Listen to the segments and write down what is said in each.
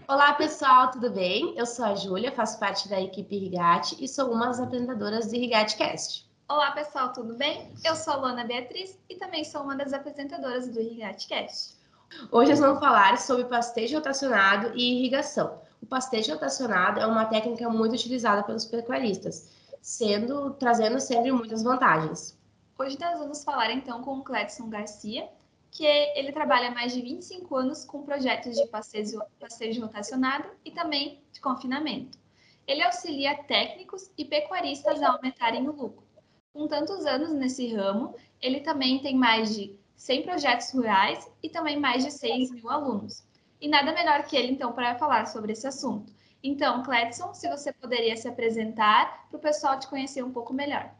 Olá, pessoal, tudo bem? Eu sou a Júlia, faço parte da equipe Rigate e sou uma das apresentadoras do RigateCast. Olá, pessoal, tudo bem? Eu sou a Luana Beatriz e também sou uma das apresentadoras do RigateCast. Hoje nós vamos falar sobre pastejo rotacionado e irrigação. O pastejo rotacionado é uma técnica muito utilizada pelos pecuaristas, trazendo sempre muitas vantagens. Hoje nós vamos falar então com o Cledson Garcia, que ele trabalha há mais de 25 anos com projetos de pastejo rotacionado e também de confinamento. Ele auxilia técnicos e pecuaristas a aumentarem o lucro. Com tantos anos nesse ramo, ele também tem mais de 100 projetos rurais e também mais de 6.000 alunos. E nada melhor que ele, então, para falar sobre esse assunto. Então, Cledson, se você poderia se apresentar para o pessoal te conhecer um pouco melhor.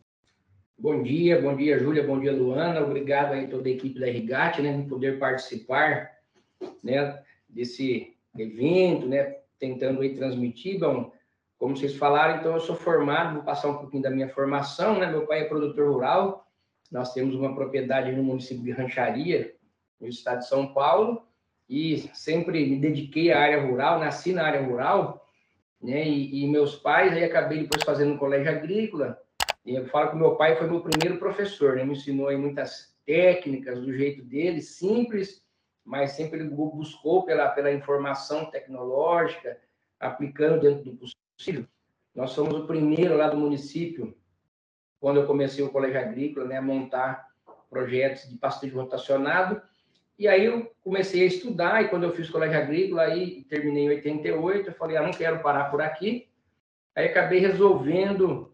Bom dia, Júlia, bom dia, Luana. Obrigado aí a toda a equipe da Rigate, né, por poder participar, né, desse evento, né, tentando aí transmitir. Bom, como vocês falaram, então eu sou formado, vou passar um pouquinho da minha formação, né? Meu pai é produtor rural, nós temos uma propriedade no município de Rancharia, no estado de São Paulo, e sempre me dediquei à área rural, nasci na área rural, né? E meus pais, aí acabei depois fazendo um colégio agrícola. E eu falo que meu pai foi meu primeiro professor, né? Me ensinou aí muitas técnicas do jeito dele, simples, mas sempre ele buscou pela informação tecnológica, aplicando dentro do possível. Nós somos o primeiro lá do município, quando eu comecei o colégio agrícola, né, a montar projetos de pastejo rotacionado. E aí eu comecei a estudar, e quando eu fiz colégio agrícola, aí terminei em 88, eu falei, não quero parar por aqui. Aí acabei resolvendo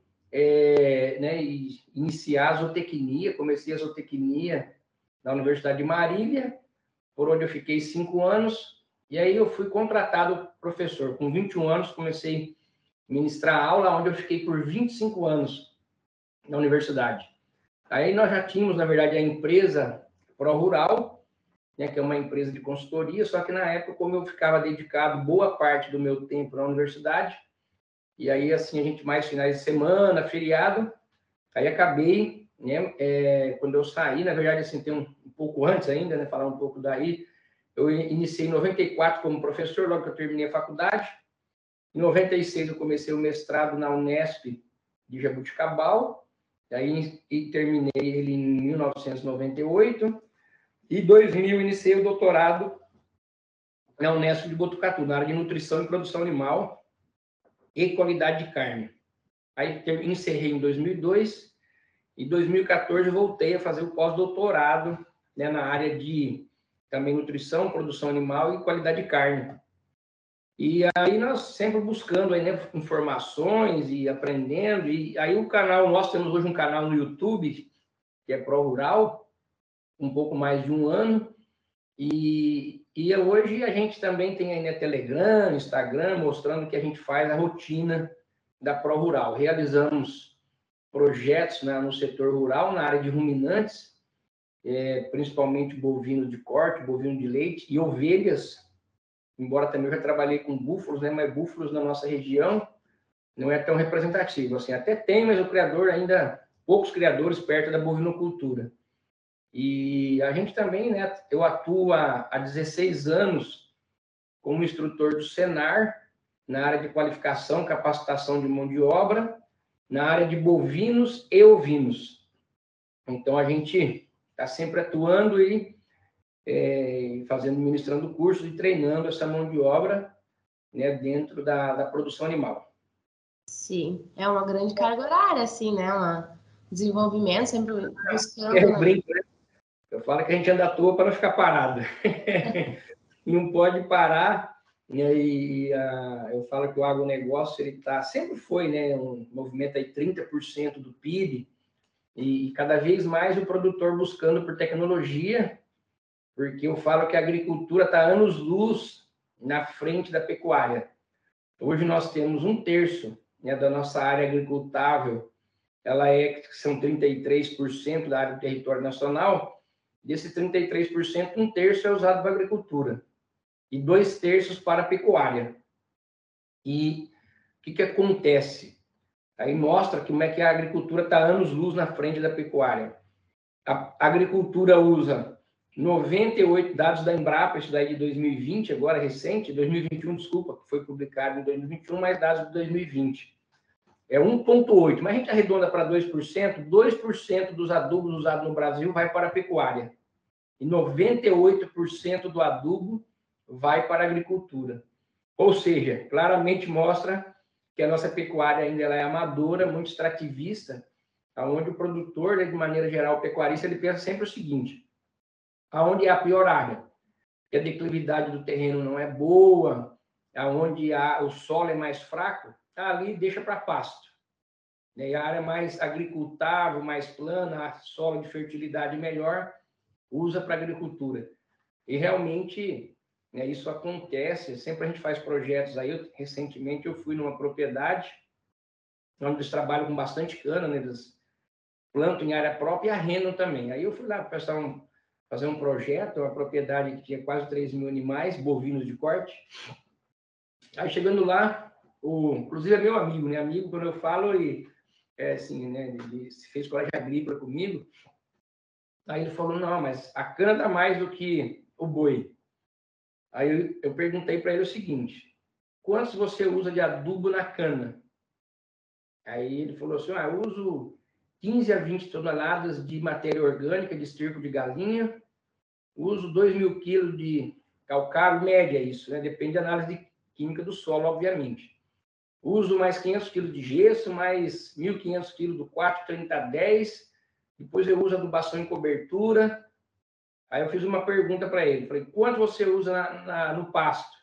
né, iniciar a zootecnia, comecei a zootecnia na Universidade de Marília, por onde eu fiquei 5 anos, e aí eu fui contratado professor. Com 21 anos, comecei a ministrar aula, onde eu fiquei por 25 anos na universidade. Aí nós já tínhamos, na verdade, a empresa ProRural, né, que é uma empresa de consultoria, só que na época, como eu ficava dedicado boa parte do meu tempo na universidade, e aí, assim, a gente mais finais de semana, feriado, aí acabei, né, quando eu saí, na verdade, assim, tem um pouco antes ainda, né, falar um pouco daí, eu iniciei em 94 como professor, logo que eu terminei a faculdade. Em 96 eu comecei o mestrado na Unesp de Jaboticabal, aí e terminei ele em 1998, e em 2000 iniciei o doutorado na Unesp de Botucatu, na área de nutrição e produção animal e qualidade de carne. Aí encerrei em 2002, e em 2014 voltei a fazer o pós-doutorado, né, na área de também nutrição, produção animal e qualidade de carne. E aí nós sempre buscando aí, né, informações e aprendendo, e aí o canal, nós temos hoje um canal no YouTube, que é ProRural, um pouco mais de um ano, e hoje a gente também tem aí, né, Telegram, Instagram, mostrando que a gente faz a rotina da ProRural. Realizamos projetos, né, no setor rural, na área de ruminantes, principalmente bovino de corte, bovino de leite e ovelhas, embora também eu já trabalhei com búfalos, né, mas búfalos na nossa região não é tão representativo. Assim, até tem, mas o criador ainda, poucos criadores perto da bovinocultura. E a gente também, né, eu atuo há 16 anos como instrutor do Senar, na área de qualificação, capacitação de mão de obra, na área de bovinos e ovinos. Então, a gente está sempre atuando e ministrando cursos e treinando essa mão de obra, né, dentro da produção animal. Sim, é uma grande carga horária, assim, né? Um desenvolvimento, sempre buscando... Eu brinco, né? Eu falo que a gente anda à toa para não ficar parado. Não pode parar. E eu falo que o agronegócio, ele sempre foi, né, um movimento aí 30% do PIB, e cada vez mais o produtor buscando por tecnologia, porque eu falo que a agricultura está anos-luz na frente da pecuária. Hoje nós temos 1/3, né, da nossa área agricultável, são 33% da área do território nacional. Desse 33%, 1/3 é usado para a agricultura e 2/3 para a pecuária. E o que acontece? Aí mostra como é que a agricultura está anos-luz na frente da pecuária. A agricultura usa 98 dados da Embrapa, isso daí de 2020, agora recente, 2021, desculpa, que foi publicado em 2021, mais dados de 2020. É 1,8, mas a gente arredonda para 2%, 2% dos adubos usados no Brasil vai para a pecuária. E 98% do adubo vai para a agricultura. Ou seja, claramente mostra que a nossa pecuária ainda ela é amadora, muito extrativista, onde o produtor, de maneira geral, o pecuarista, ele pensa sempre o seguinte: aonde é a pior área, que a declividade do terreno não é boa, aonde o solo é mais fraco, ali deixa para pasto. E a área mais agricultável, mais plana, a solo de fertilidade melhor, usa para agricultura. E realmente, né, isso acontece, sempre a gente faz projetos aí. Recentemente eu fui numa propriedade onde eles trabalham com bastante cana, né, eles plantam em área própria e arrendam também. Aí eu fui lá para fazer um projeto, uma propriedade que tinha quase 3 mil animais, bovinos de corte. Aí chegando lá, inclusive é meu amigo, né? Amigo, quando eu falo, ele assim, né? Ele fez colégio agrícola comigo. Aí ele falou: não, mas a cana dá mais do que o boi. Aí eu perguntei para ele o seguinte: quantos você usa de adubo na cana? Aí ele falou assim: eu uso 15 a 20 toneladas de matéria orgânica, de esterco de galinha, uso 2.000 quilos de calcário, média isso, né? Depende da análise química do solo, obviamente. Uso mais 500 quilos de gesso, mais 1.500 quilos do 4,30-10, depois eu uso adubação em cobertura. Aí eu fiz uma pergunta para ele, falei: quanto você usa no pasto?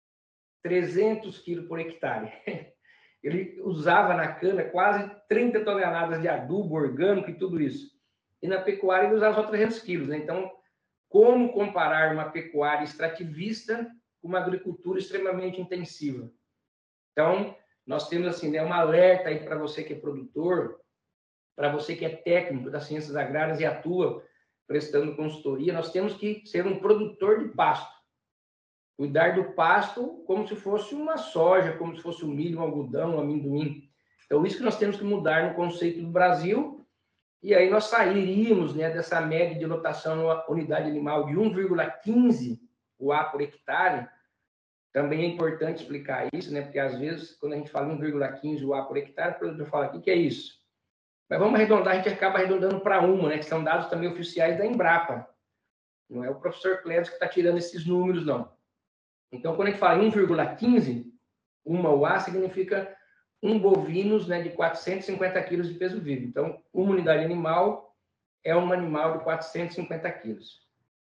300 quilos por hectare. Ele usava na cana quase 30 toneladas de adubo orgânico e tudo isso. E na pecuária ele usava só 300 quilos, né? Então, como comparar uma pecuária extrativista com uma agricultura extremamente intensiva? Então, nós temos assim, né, um alerta aí para você que é produtor, para você que é técnico das ciências agrárias e atua prestando consultoria. Nós temos que ser um produtor de pasto. Cuidar do pasto como se fosse uma soja, como se fosse um milho, um algodão, um amendoim. Então, isso que nós temos que mudar no conceito do Brasil, e aí nós sairíamos, né, dessa média de lotação numa unidade animal de 1,15 UA por hectare. Também é importante explicar isso, né, porque às vezes, quando a gente fala 1,15 UA por hectare, o produtor fala: o que é isso? Mas vamos arredondar, a gente acaba arredondando para uma, né, que são dados também oficiais da Embrapa. Não é o professor Clédio que está tirando esses números, não. Então, quando a gente fala 1,15, uma UA significa um bovinos, né, de 450 quilos de peso vivo. Então, uma unidade animal é um animal de 450 quilos.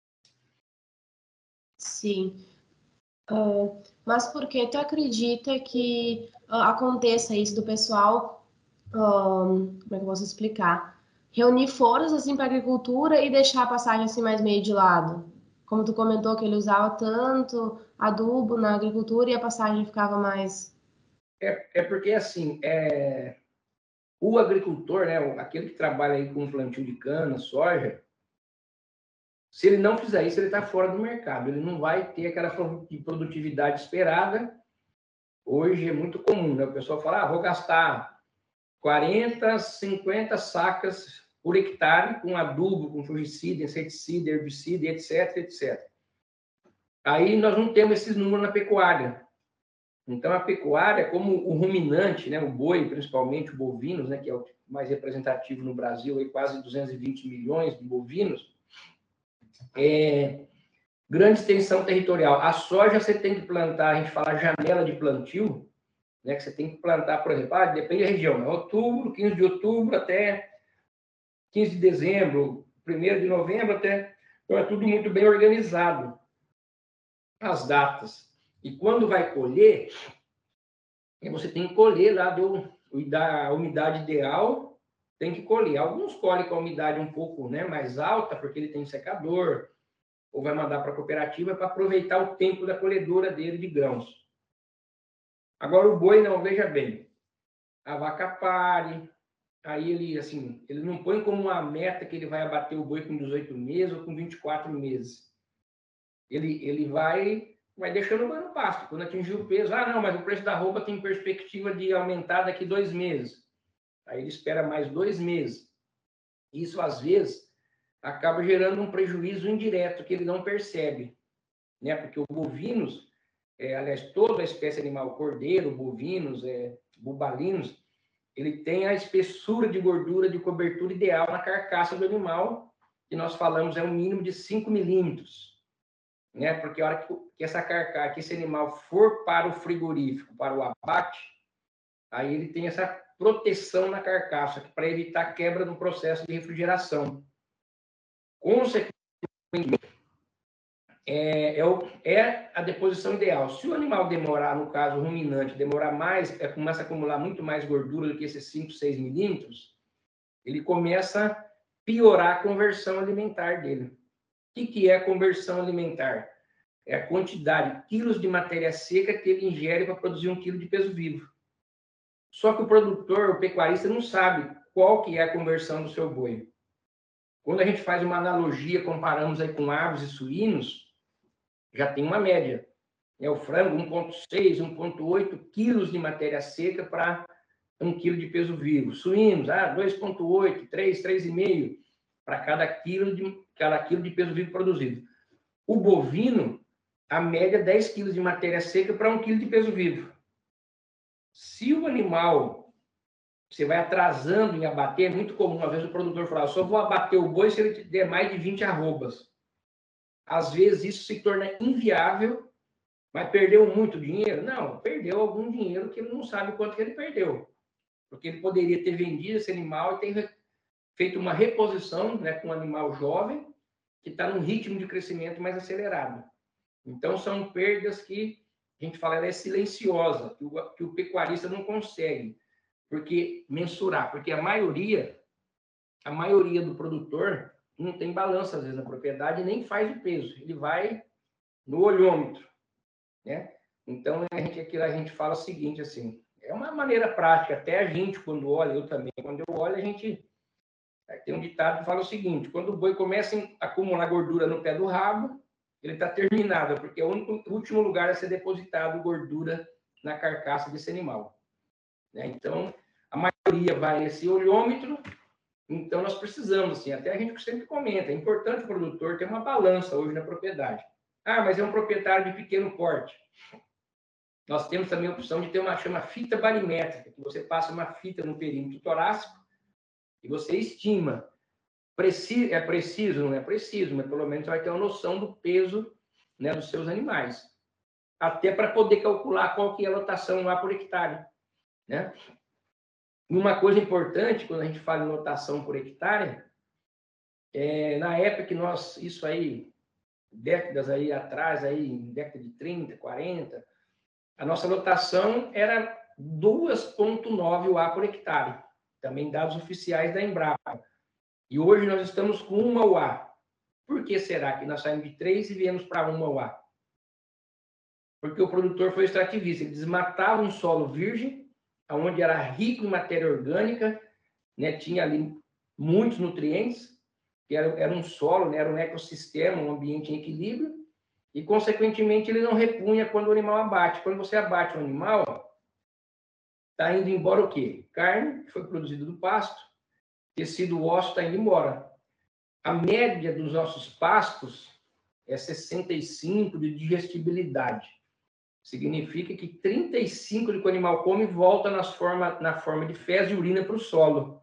Sim. Mas por que tu acredita que aconteça isso do pessoal, como é que eu posso explicar? Reunir forças assim para agricultura e deixar a passagem assim mais meio de lado? Como tu comentou que ele usava tanto adubo na agricultura e a passagem ficava mais... É porque, assim, o agricultor, né, aquele que trabalha aí com plantio de cana, soja, se ele não fizer isso, ele está fora do mercado. Ele não vai ter aquela produtividade esperada. Hoje é muito comum, né? O pessoal fala: vou gastar 40, 50 sacas por hectare com adubo, com fungicida, inseticida, herbicida, etc, etc. Aí nós não temos esses números na pecuária. Então, a pecuária, como o ruminante, né, o boi, principalmente, o bovinos, né, que é o mais representativo no Brasil, aí quase 220 milhões de bovinos, grande extensão territorial. A soja você tem que plantar, a gente fala janela de plantio, né, que você tem que plantar, por exemplo, depende da região, né, outubro, 15 de outubro até 15 de dezembro, 1º de novembro até... Então, é tudo muito bem organizado, as datas. E quando vai colher, você tem que colher lá da umidade ideal, tem que colher. Alguns colhem com a umidade um pouco, né, mais alta, porque ele tem secador, ou vai mandar para a cooperativa para aproveitar o tempo da colhedora dele de grãos. Agora, o boi, não, veja bem, a vaca pare, aí ele não põe como uma meta que ele vai abater o boi com 18 meses ou com 24 meses. Ele vai deixando o boi no pasto. Quando atingir o peso, não, mas o preço da arroba tem perspectiva de aumentar daqui 2 meses. Aí ele espera mais 2 meses. Isso, às vezes, acaba gerando um prejuízo indireto que ele não percebe, né? Porque o bovinos, aliás, toda a espécie animal, cordeiro, bovinos, bubalinos, ele tem a espessura de gordura de cobertura ideal na carcaça do animal, que nós falamos é um mínimo de 5 milímetros, né? Porque a hora que essa carcaça, que esse animal for para o frigorífico, para o abate, aí ele tem essa proteção na carcaça, para evitar quebra no processo de refrigeração. Consequentemente, é a deposição ideal. Se o animal demorar, no caso, o ruminante, demorar mais, começa a acumular muito mais gordura do que esses 5, 6 milímetros, ele começa a piorar a conversão alimentar dele. O que é a conversão alimentar? É a quantidade, quilos de matéria seca que ele ingere para produzir 1 quilo de peso vivo. Só que o produtor, o pecuarista, não sabe qual que é a conversão do seu boi. Quando a gente faz uma analogia, comparamos aí com aves e suínos, já tem uma média. O frango, 1,6, 1,8 quilos de matéria seca para 1 quilo de peso vivo. Suínos, 2,8, 3, 3,5 para cada quilo de peso vivo produzido. O bovino, a média, 10 quilos de matéria seca para 1 quilo de peso vivo. Se o animal, você vai atrasando em abater, é muito comum, às vezes o produtor fala, só vou abater o boi se ele der mais de 20 arrobas. Às vezes isso se torna inviável, mas perdeu muito dinheiro? Não, perdeu algum dinheiro que ele não sabe quanto que ele perdeu. Porque ele poderia ter vendido esse animal e ter feito uma reposição, né, com um animal jovem que está num ritmo de crescimento mais acelerado. Então, são perdas que a gente fala, ela é silenciosa, que o pecuarista não consegue mensurar, porque a maioria do produtor não tem balança, às vezes, na propriedade, e nem faz o peso. Ele vai no olhômetro, né? Então, a gente fala o seguinte, assim, é uma maneira prática, até a gente, quando olha, eu também, quando eu olho, a gente tem um ditado que fala o seguinte, quando o boi começa a acumular gordura no pé do rabo, ele está terminado, porque é o último lugar a ser depositado gordura na carcaça desse animal, né? Então, a maioria vai nesse olhômetro. Então, nós precisamos, assim, até a gente sempre comenta, é importante o produtor ter uma balança hoje na propriedade. Mas é um proprietário de pequeno porte. Nós temos também a opção de ter chama fita barimétrica, que você passa uma fita no perímetro torácico e você estima. É preciso? Não é preciso, mas pelo menos você vai ter uma noção do peso, né, dos seus animais. Até para poder calcular qual que é a lotação lá por hectare, né? E uma coisa importante, quando a gente fala em lotação por hectare, na época que isso aí, décadas aí atrás, aí, década de 30, 40, a nossa lotação era 2,9 UA por hectare, também dados oficiais da Embrapa. E hoje nós estamos com 1 UA. Por que será que nós saímos de 3 e viemos para 1 UA? Porque o produtor foi extrativista, ele desmatava um solo virgem, onde era rico em matéria orgânica, né, tinha ali muitos nutrientes, que era um solo, né, era um ecossistema, um ambiente em equilíbrio, e, consequentemente, ele não repunha quando o animal abate. Quando você abate o animal, está indo embora o quê? Carne, que foi produzida do pasto, tecido ósseo está indo embora. A média dos nossos pastos é 65 de digestibilidade. Significa que 35 do que o animal come volta na forma de fezes e urina para o solo.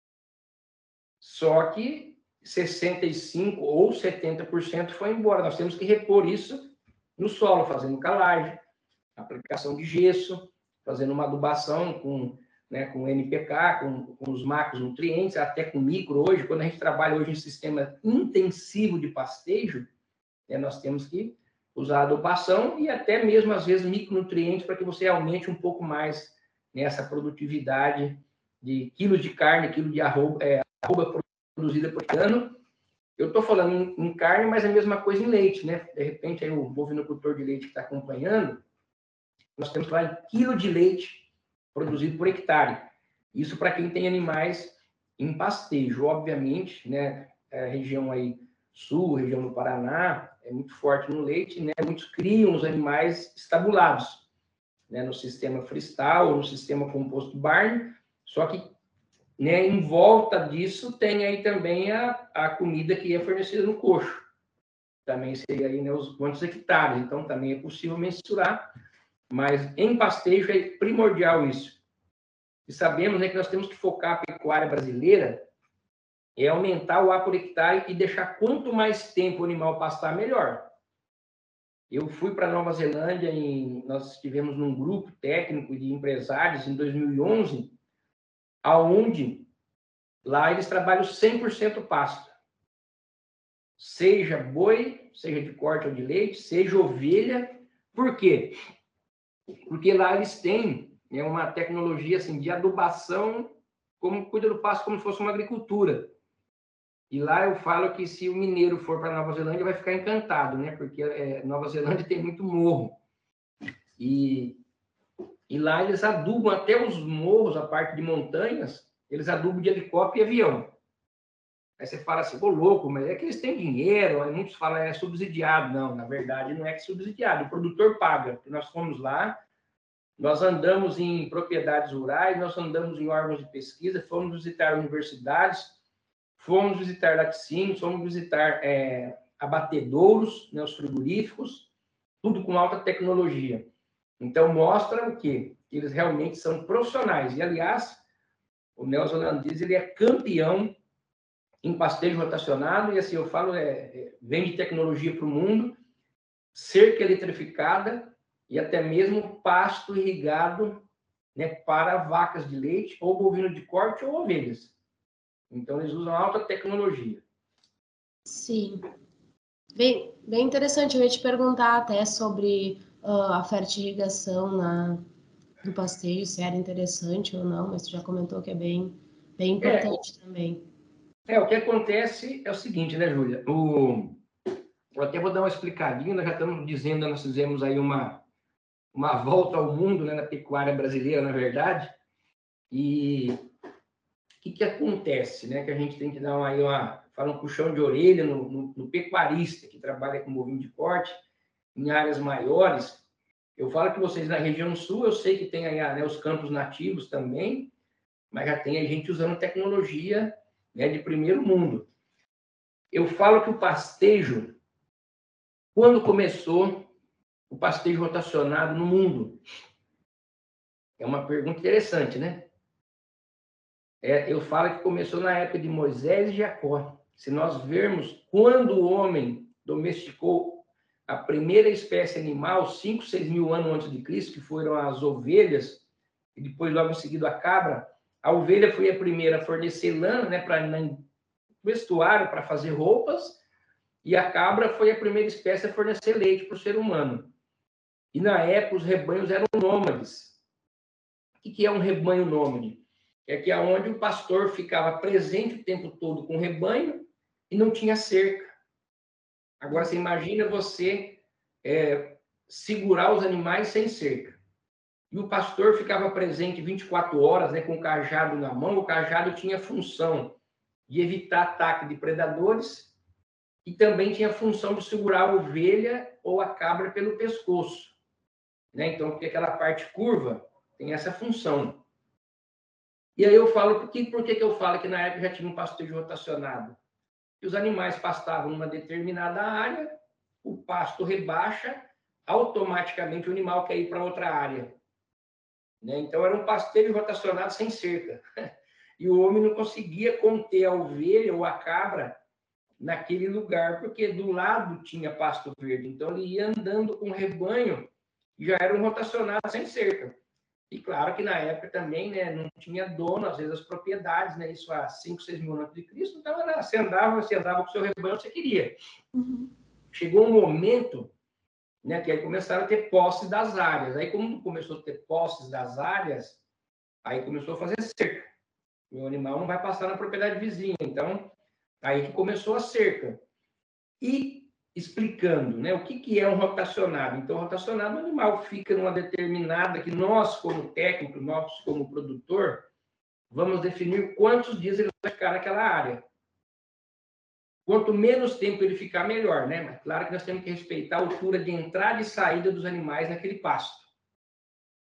Só que 65% ou 70% foi embora. Nós temos que repor isso no solo, fazendo calagem, aplicação de gesso, fazendo uma adubação com NPK, com os macronutrientes, até com micro hoje. Quando a gente trabalha hoje em sistema intensivo de pastejo, nós temos que usar adubação e até mesmo, às vezes, micronutrientes para que você aumente um pouco mais nessa produtividade de quilos de carne, quilo de arroba produzida por ano. Eu estou falando em carne, mas é a mesma coisa em leite, né? De repente, aí o bovinocultor de leite que está acompanhando, nós temos lá em quilo de leite produzido por hectare. Isso para quem tem animais em pastejo, obviamente, né? A região aí sul, região do Paraná, é muito forte no leite, né? Muitos criam os animais estabulados, né? No sistema freestyle, no sistema composto Barn, só que né, em volta disso tem aí também a comida que é fornecida no coxo. Também seria aí, né, os quantos hectares. Então, também é possível mensurar, mas em pastejo é primordial isso. E sabemos, né, que nós temos que focar a pecuária brasileira é aumentar o A por hectare e deixar quanto mais tempo o animal pastar, melhor. Eu fui para Nova Zelândia, nós estivemos num grupo técnico de empresários em 2011, aonde lá eles trabalham 100% pasto. Seja boi, seja de corte ou de leite, seja ovelha. Por quê? Porque lá eles têm, né, uma tecnologia assim, de adubação, como cuida do pasto como se fosse uma agricultura. E lá eu falo que se o mineiro for para Nova Zelândia vai ficar encantado, né? Porque Nova Zelândia tem muito morro. E lá eles adubam até os morros, a parte de montanhas, eles adubam de helicóptero e avião. Aí você fala assim, ô louco, mas é que eles têm dinheiro. Aí muitos falam, é subsidiado. Não, na verdade não é subsidiado, o produtor paga. Nós fomos lá, nós andamos em propriedades rurais, nós andamos em órgãos de pesquisa, fomos visitar universidades, fomos visitar laticínios, fomos visitar abatedouros, né, os frigoríficos, tudo com alta tecnologia. Então, mostra o quê? Que eles realmente são profissionais. E, aliás, o neozelandês ele é campeão em pastejo rotacionado, e assim eu falo, vende tecnologia para o mundo, cerca eletrificada e até mesmo pasto irrigado, né, para vacas de leite, ou bovino de corte, ou ovelhas. Então, eles usam alta tecnologia. Sim. Bem interessante. Eu ia te perguntar até sobre a fertirrigação do pastejo, se era interessante ou não, mas tu já comentou que é bem importante também. O que acontece é o seguinte, né, Júlia? Eu até vou dar uma explicadinha, nós já estamos dizendo, nós fizemos aí uma volta ao mundo, né, na pecuária brasileira, na verdade, e o que acontece, né, que a gente tem que dar fala um puxão de orelha no pecuarista que trabalha com bovino de corte, em áreas maiores. Eu falo que vocês na região sul, eu sei que tem aí, né, os campos nativos também, mas já tem a gente usando tecnologia, né, de primeiro mundo. Eu falo que o pastejo, quando começou o pastejo rotacionado no mundo? É uma pergunta interessante, né? Eu falo que começou na época de Moisés e Jacó. Se nós vermos quando o homem domesticou a primeira espécie animal, 5, 6 mil anos antes de Cristo, que foram as ovelhas, e depois logo em seguida a cabra, a ovelha foi a primeira a fornecer lã, né, para vestuário, para fazer roupas, e a cabra foi a primeira espécie a fornecer leite para o ser humano. E na época os rebanhos eram nômades. O que é um rebanho nômade? É que é onde o pastor ficava presente o tempo todo com o rebanho e não tinha cerca. Agora você imagina você segurar os animais sem cerca. E o pastor ficava presente 24 horas, né, com o cajado na mão. O cajado tinha a função de evitar ataque de predadores e também tinha a função de segurar a ovelha ou a cabra pelo pescoço, né? Então, porque aquela parte curva tem essa função. E aí eu falo, por que eu falo que na época já tinha um pastejo rotacionado? Que os animais pastavam numa determinada área, o pasto rebaixa, automaticamente o animal quer ir para outra área, né? Então era um pastejo rotacionado sem cerca. E o homem não conseguia conter a ovelha ou a cabra naquele lugar, porque do lado tinha pasto verde. Então ele ia andando com o rebanho e já era um rotacionado sem cerca. E claro que na época também, né, não tinha dono, às vezes, as propriedades, né, isso há 5, 6 mil anos de Cristo, então você andava com o seu rebanho, você queria. Uhum. Chegou um momento, né, que aí começaram a ter posse das áreas. Aí, como começou a ter posses das áreas, aí começou a fazer cerca. O animal não vai passar na propriedade vizinha. Então, aí que começou a cerca. E explicando, né, o que é um rotacionado. Então, rotacionado, o animal fica numa determinada, que nós, como técnico, nós, como produtor, vamos definir quantos dias ele vai ficar naquela área. Quanto menos tempo ele ficar, melhor, né? Mas claro que nós temos que respeitar a altura de entrada e saída dos animais naquele pasto.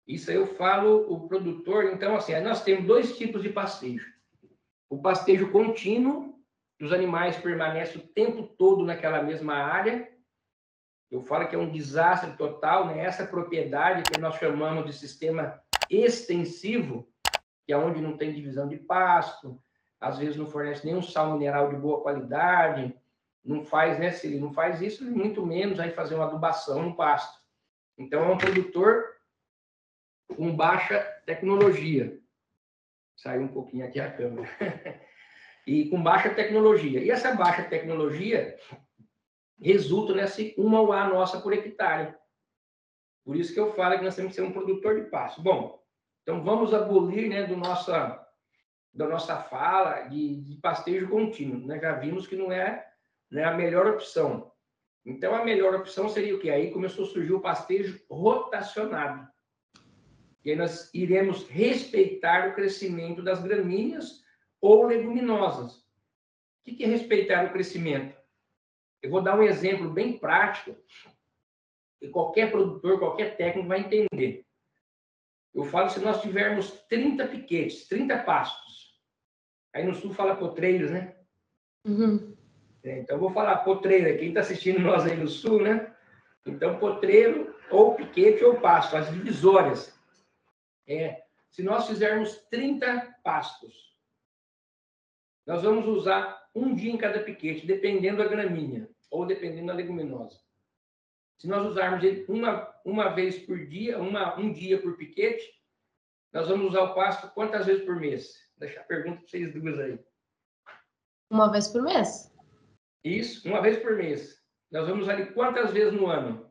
Isso aí eu falo, o produtor, então, assim, nós temos 2 tipos de pastejo. O pastejo contínuo, que os animais permanecem o tempo todo naquela mesma área. Eu falo que é um desastre total, né? Essa propriedade que nós chamamos de sistema extensivo, que é onde não tem divisão de pasto, às vezes não fornece nenhum sal mineral de boa qualidade, não faz, né? Se ele não faz isso, muito menos aí fazer uma adubação no pasto. Então, é um produtor com baixa tecnologia. Saiu um pouquinho aqui a câmera. E com baixa tecnologia. E essa baixa tecnologia resulta nessa 1 UA nossa por hectare. Por isso que eu falo que nós temos que ser um produtor de pasto. Bom, então vamos abolir, né, da nossa fala de pastejo contínuo. Nós já vimos que não é a melhor opção. Então, a melhor opção seria o quê? Aí começou a surgir o pastejo rotacionado. E aí nós iremos respeitar o crescimento das gramíneas ou leguminosas. O que é respeitar o crescimento? Eu vou dar um exemplo bem prático, que qualquer produtor, qualquer técnico vai entender. Eu falo se nós tivermos 30 piquetes, 30 pastos. Aí no sul fala potreiros, né? Uhum. Então eu vou falar potreira. Quem está assistindo nós aí no sul, né? Então potreiro, ou piquete, ou pasto, as divisórias. Se nós fizermos 30 pastos, nós vamos usar um dia em cada piquete, dependendo da gramínea, ou dependendo da leguminosa. Se nós usarmos ele uma vez por dia, um dia por piquete, nós vamos usar o pasto quantas vezes por mês? Vou deixar a pergunta para vocês duas aí. Uma vez por mês? Isso, uma vez por mês. Nós vamos usar ele quantas vezes no ano?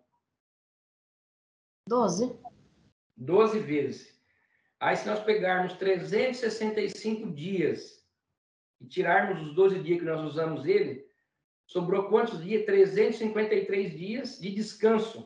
12. 12 vezes. Aí, se nós pegarmos 365 dias e tirarmos os 12 dias que nós usamos ele, sobrou quantos dias? 353 dias de descanso.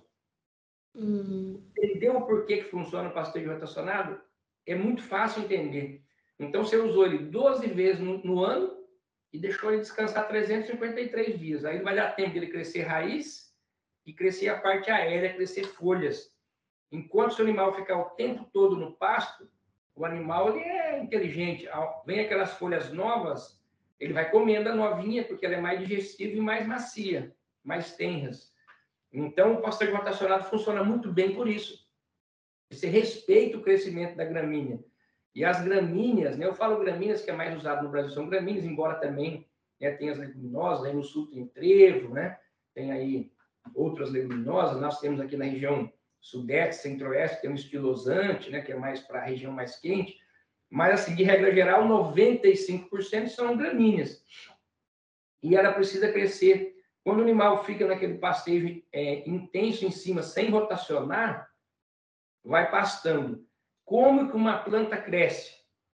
Entendeu o porquê que funciona o pastejo rotacionado? É muito fácil entender. Então, você usou ele 12 vezes no ano e deixou ele descansar 353 dias. Aí vai dar tempo dele crescer raiz e crescer a parte aérea, crescer folhas. Enquanto o seu animal ficar o tempo todo no pasto, o animal ele é inteligente. Vem aquelas folhas novas, ele vai comendo a novinha, porque ela é mais digestiva e mais macia, mais tenras. Então, o pastejo rotacionado funciona muito bem por isso. Você respeita o crescimento da gramínea. E as gramíneas, né, eu falo gramíneas que é mais usado no Brasil, são gramíneas, embora também, né, tem as leguminosas, aí no sul tem trevo, né, tem aí outras leguminosas, nós temos aqui na região sudeste, centro-oeste, tem um estilosante, né, que é mais para a região mais quente, mas, assim, de regra geral, 95% são gramíneas. E ela precisa crescer. Quando o animal fica naquele pastejo intenso em cima, sem rotacionar, vai pastando. Como que uma planta cresce?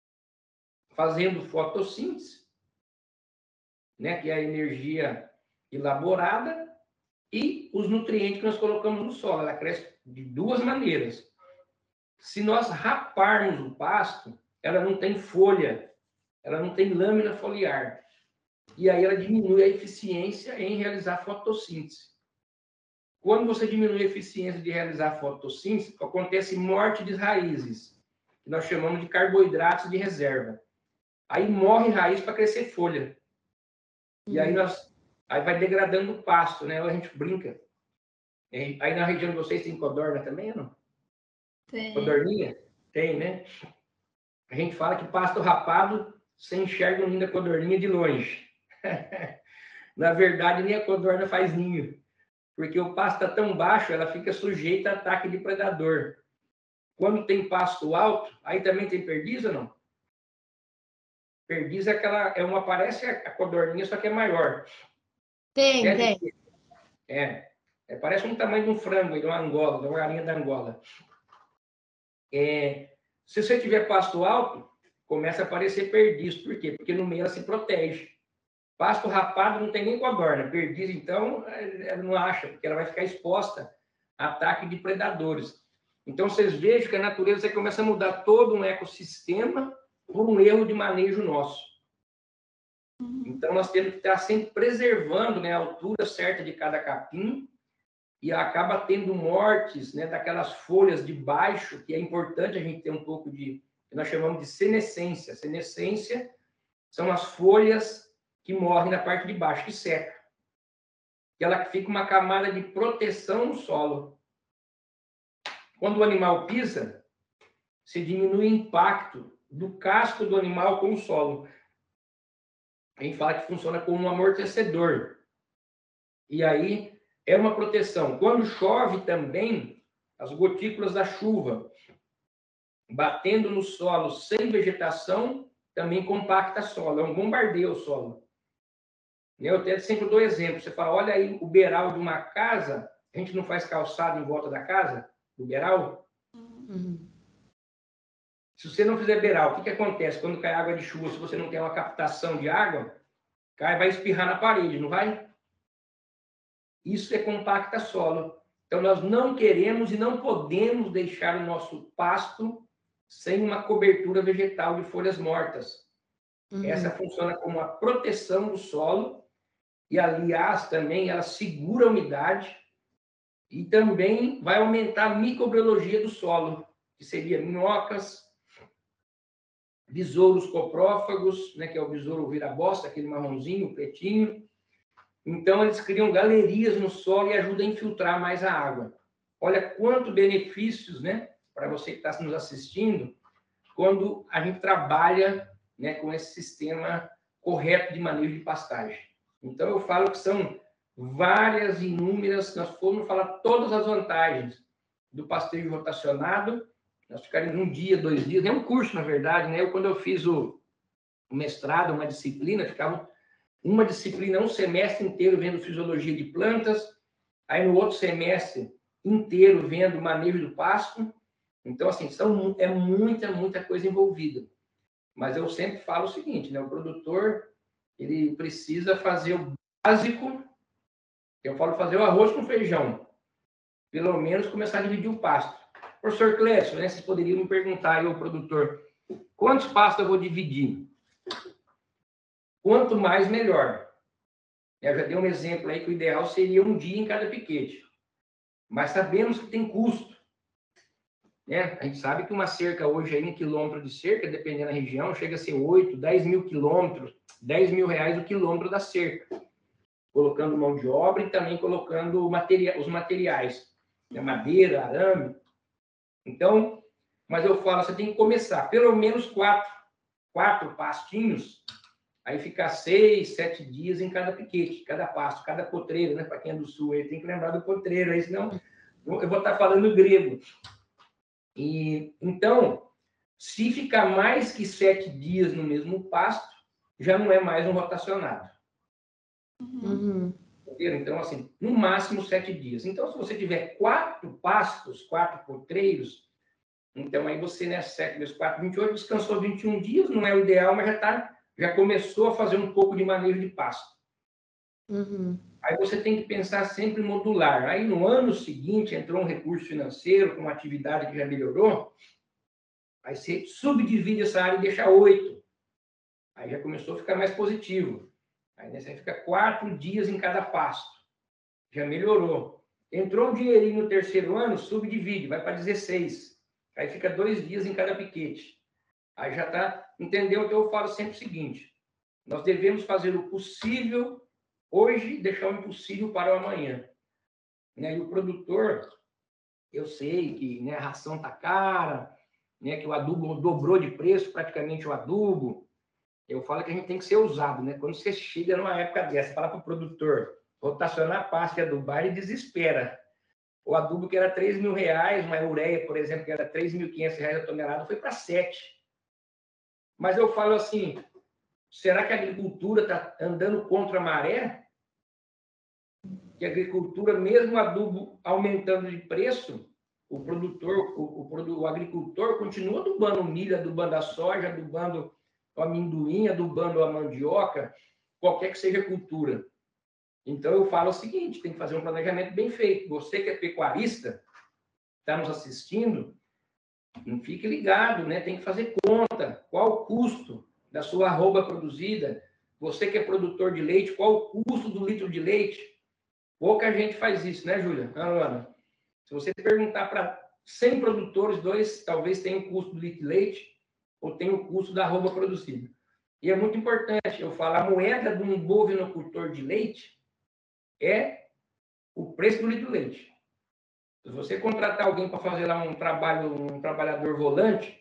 Fazendo fotossíntese, né, que é a energia elaborada, e os nutrientes que nós colocamos no solo. Ela cresce de 2 maneiras. Se nós raparmos o pasto, ela não tem folha, ela não tem lâmina foliar. E aí ela diminui a eficiência em realizar fotossíntese. Quando você diminui a eficiência de realizar fotossíntese, acontece morte de raízes, que nós chamamos de carboidratos de reserva. Aí morre raiz para crescer folha. E aí vai degradando o pasto, né? A gente brinca. Aí na região de vocês tem codorna também, não? Tem. Codorninha? Tem, né? A gente fala que pasto rapado você enxerga o ninho da codorninha de longe. Na verdade, nem a codorna faz ninho. Porque o pasto está tão baixo, ela fica sujeita a ataque de predador. Quando tem pasto alto, aí também tem perdiz ou não? Perdiz parece a codorninha, só que é maior. Tem. Parece um tamanho de um frango, de uma Angola, de uma galinha da Angola. Se você tiver pasto alto, começa a aparecer perdiz. Por quê? Porque no meio ela se protege. Pasto rapado não tem nem codorna. Perdiz, então, ela não acha, porque ela vai ficar exposta a ataque de predadores. Então, vocês vejam que a natureza começa a mudar todo um ecossistema por um erro de manejo nosso. Então, nós temos que estar sempre preservando, né, a altura certa de cada capim, e acaba tendo mortes, né, daquelas folhas de baixo, que é importante a gente ter um pouco de, que nós chamamos de senescência. Senescência são as folhas que morrem na parte de baixo, que seca. E ela fica uma camada de proteção no solo. Quando o animal pisa, se diminui o impacto do casco do animal com o solo. A gente fala que funciona como um amortecedor. E aí é uma proteção. Quando chove também, as gotículas da chuva batendo no solo sem vegetação também compacta o solo. É um bombardeio ao solo. Eu até sempre dou exemplo. Você fala, olha aí o beiral de uma casa, a gente não faz calçado em volta da casa, do beiral? Uhum. Se você não fizer beiral, o que acontece? Quando cai água de chuva, se você não tem uma captação de água, vai espirrar na parede, não vai? Isso é compacta solo. Então, nós não queremos e não podemos deixar o nosso pasto sem uma cobertura vegetal de folhas mortas. Essa funciona como uma proteção do solo e, aliás, também ela segura a umidade e também vai aumentar a microbiologia do solo, que seria minhocas, besouros coprófagos, né, que é o besouro vira-bosta, aquele marronzinho, pretinho. Então, eles criam galerias no solo e ajudam a infiltrar mais a água. Olha quanto benefícios, né, para você que está nos assistindo, quando a gente trabalha, né, com esse sistema correto de manejo de pastagem. Então, eu falo que são várias, inúmeras, nós formos falar todas as vantagens do pastejo rotacionado. Nós ficaremos um dia, 2 dias, é um curso, na verdade, né? Quando eu fiz o mestrado, uma disciplina, ficava uma disciplina, um semestre inteiro vendo fisiologia de plantas, aí no outro semestre inteiro vendo manejo do pasto. Então, assim, é muita coisa envolvida. Mas eu sempre falo o seguinte, né? O produtor, ele precisa fazer o básico, eu falo fazer o arroz com feijão, pelo menos começar a dividir o pasto. Professor Clécio, né, vocês poderiam me perguntar, eu, produtor, quantos pastos eu vou dividir? Quanto mais, melhor. Eu já dei um exemplo aí que o ideal seria um dia em cada piquete. Mas sabemos que tem custo. Né? A gente sabe que uma cerca hoje, aí, 1 quilômetro de cerca, dependendo da região, chega a ser 8, 10 mil quilômetros, 10 mil reais o quilômetro da cerca. Colocando mão de obra e também colocando os materiais. Né? Madeira, arame. Então, mas eu falo, você tem que começar pelo menos 4 pastinhos, aí ficar 6, 7 dias em cada piquete, cada pasto, cada potreiro, né? Para quem é do sul, aí tem que lembrar do potreiro, aí senão eu vou estar falando grego. E então, se ficar mais que 7 dias no mesmo pasto, já não é mais um rotacionado. Então, assim, no máximo 7 dias. Então, se você tiver 4 pastos, 4 potreiros, então aí você, né, 7 vezes 4, 28, descansou 21 dias, não é o ideal, mas já começou a fazer um pouco de manejo de pasto. Aí você tem que pensar sempre modular. Aí no ano seguinte entrou um recurso financeiro com uma atividade que já melhorou, aí você subdivide essa área e deixa 8. Aí já começou a ficar mais positivo. Aí você fica 4 dias em cada pasto. Já melhorou. Entrou um dinheirinho no terceiro ano, subdivide, vai para 16. Aí fica 2 dias em cada piquete. Aí já está, entendeu? Então eu falo sempre o seguinte, nós devemos fazer o possível hoje, deixar o impossível para o amanhã. Né? E o produtor, eu sei que, né, a ração está cara, né, que o adubo dobrou de preço, praticamente o adubo. Eu falo que a gente tem que ser ousado, né? Quando você chega numa época dessa, fala para o produtor, rotacionar pasto e adubar, ele desespera. O adubo que era 3 mil reais, uma ureia, por exemplo, que era 3.500 reais a tonelada, foi para 7. Mas eu falo assim, será que a agricultura está andando contra a maré? Que a agricultura, mesmo o adubo aumentando de preço, o produtor, o agricultor continua adubando milho, adubando a soja, adubando o amendoim, adubando a mandioca, qualquer que seja a cultura. Então, eu falo o seguinte, tem que fazer um planejamento bem feito. Você que é pecuarista, está nos assistindo, não fique ligado, né? Tem que fazer conta. Qual o custo da sua arroba produzida? Você que é produtor de leite, qual o custo do litro de leite? Pouca gente faz isso, né, Júlia? Ana, se você perguntar para 100 produtores, 2 talvez tenham o custo do litro de leite ou tenham o custo da arroba produzida. E é muito importante eu falar, a moeda de um bovinocultor de leite é o preço do litro de leite. Se você contratar alguém para fazer lá um trabalhador volante,